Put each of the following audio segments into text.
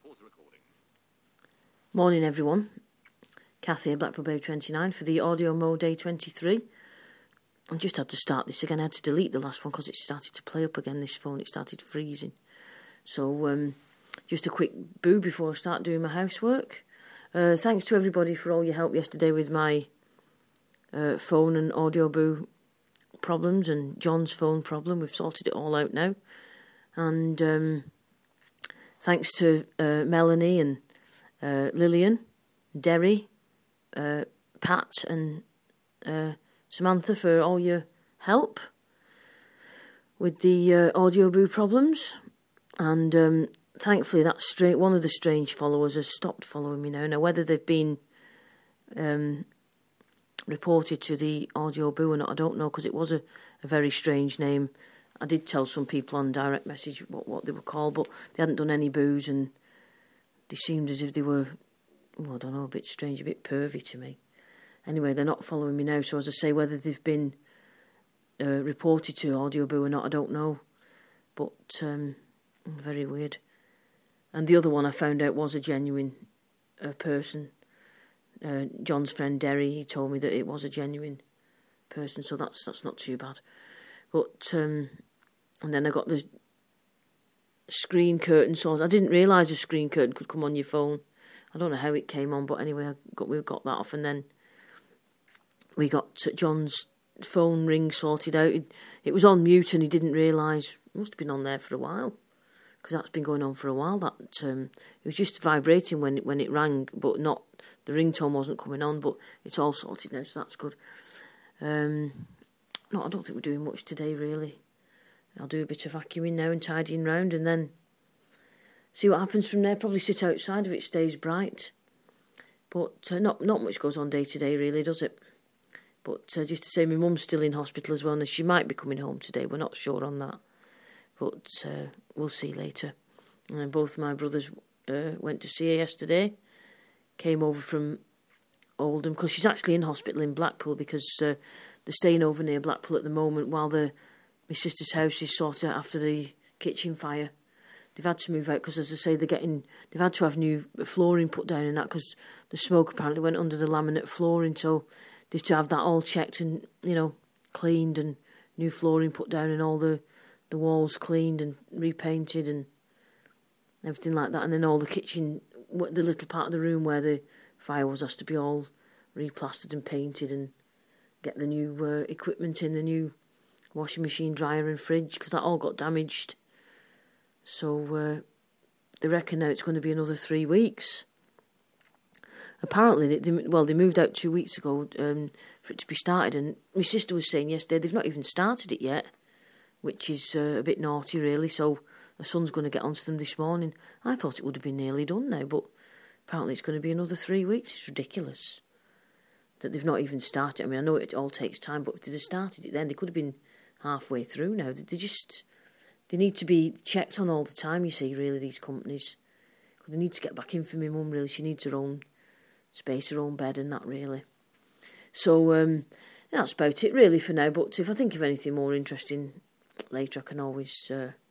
Morning everyone, Kath here, Blackpool Babe 29 for the audio mode day 23. I just had to start this again. I had to delete the last one because it started to play up again, this phone. It started freezing. So just a quick boo before I start doing my housework. Thanks to everybody for all your help yesterday with my phone and audio boo problems and John's phone problem. We've sorted it all out now. And thanks to Melanie and Lillian, Derry, Pat and Samantha for all your help with the audio boo problems. And thankfully one of the strange followers has stopped following me now. Now whether they've been reported to the audio boo or not, I don't know, because it was a very strange name. I did tell some people on direct message what they were called, but they hadn't done any boos and they seemed as if they were, well, I don't know, a bit strange, a bit pervy to me. Anyway, they're not following me now, so as I say, whether they've been reported to audio boo or not, I don't know. But very weird. And the other one I found out was a genuine person. John's friend Derry, he told me that it was a genuine person, so that's not too bad. But and then I got the screen curtain sorted. I didn't realise a screen curtain could come on your phone. I don't know how it came on, but anyway, we got that off, and then we got John's phone ring sorted out. It was on mute, and he didn't realise. It must have been on there for a while, because that's been going on for a while. That it was just vibrating when it rang, but not the ringtone wasn't coming on. But it's all sorted now, so that's good. No, I don't think we're doing much today, really. I'll do a bit of vacuuming now and tidying round, and then see what happens from there. Probably sit outside if it stays bright. But not much goes on day to day, really, does it? But just to say, my mum's still in hospital as well, and she might be coming home today. We're not sure on that, but we'll see later. Both my brothers went to see her yesterday. Came over from Oldham, because she's actually in hospital in Blackpool, because they're staying over near Blackpool at the moment while my sister's house is sorted out after the kitchen fire. They've had to move out because, as I say, they've had to have new flooring put down and that, because the smoke apparently went under the laminate flooring, so they've to have that all checked and, cleaned and new flooring put down and all the walls cleaned and repainted and everything like that. And then all the kitchen, the little part of the room where the fire was, has to be all replastered and painted, and get the new equipment in, the new washing machine, dryer and fridge, because that all got damaged. So they reckon now it's going to be another 3 weeks. Apparently, they moved out 2 weeks ago for it to be started, and my sister was saying yesterday they've not even started it yet, which is a bit naughty, really. So the son's going to get onto them this morning. I thought it would have been nearly done now, but apparently it's going to be another 3 weeks. It's ridiculous that they've not even started. I mean, I know it all takes time, but if they'd have started it then, they could have been halfway through now. They need to be checked on all the time, you see, really, these companies. They need to get back in for my mum, really. She needs her own space, her own bed and that, really. So that's about it, really, for now. But if I think of anything more interesting later, I can always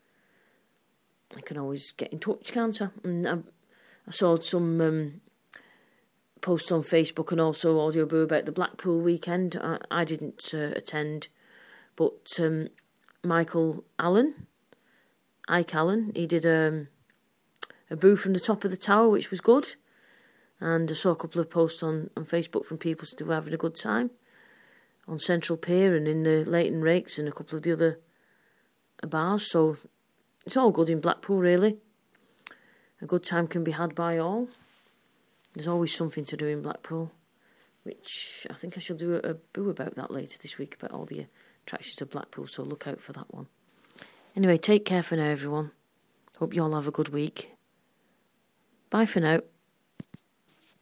get in touch, can't I? And I saw some posts on Facebook and also Audio Boo about the Blackpool weekend. I didn't attend, but Michael Allen, Ike Allen, he did a boo from the top of the tower, which was good. And I saw a couple of posts on Facebook from people still having a good time on Central Pier and in the Leighton Rakes and a couple of the other bars. So it's all good in Blackpool, really. A good time can be had by all. There's always something to do in Blackpool, which I think I shall do a boo about that later this week, about all the attractions of Blackpool, so look out for that one. Anyway, take care for now, everyone. Hope you all have a good week. Bye for now.